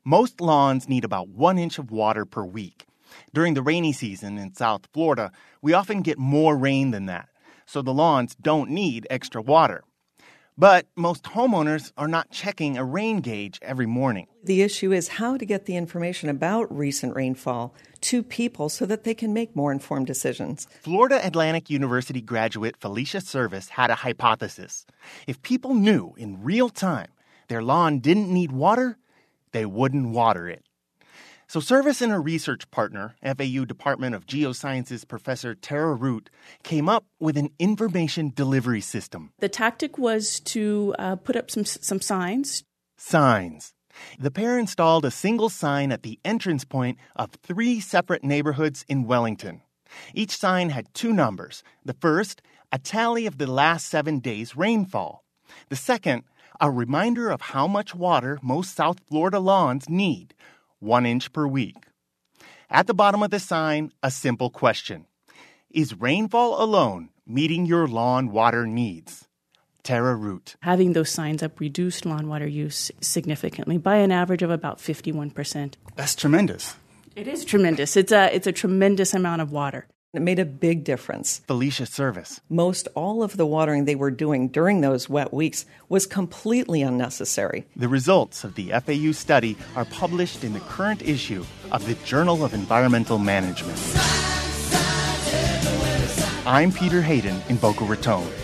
Most lawns need about 1 inch of water per week. During the rainy season in South Florida, we often get more rain than that, so the lawns don't need extra water. But most homeowners are not checking a rain gauge every morning. The issue is how to get the information about recent rainfall to people so that they can make more informed decisions. Florida Atlantic University graduate Felicia Service had a hypothesis. If people knew in real time their lawn didn't need water, they wouldn't water it. So Service and her research partner, FAU Department of Geosciences professor Tara Root, came up with an information delivery system. The tactic was to put up some signs. Signs. The pair installed a single sign at the entrance point of 3 separate neighborhoods in Wellington. Each sign had 2 numbers. The first, a tally of the last 7 days' rainfall. The second, a reminder of how much water most South Florida lawns need, 1 inch per week. At the bottom of the sign, a simple question. Is rainfall alone meeting your lawn water needs? Tara Root. Having those signs up reduced lawn water use significantly by an average of about 51%. That's tremendous. It is tremendous. It's a tremendous amount of water. It made a big difference. Felicia Service. Most all of the watering they were doing during those wet weeks was completely unnecessary. The results of the FAU study are published in the current issue of the Journal of Environmental Management. I'm Peter Hayden in Boca Raton.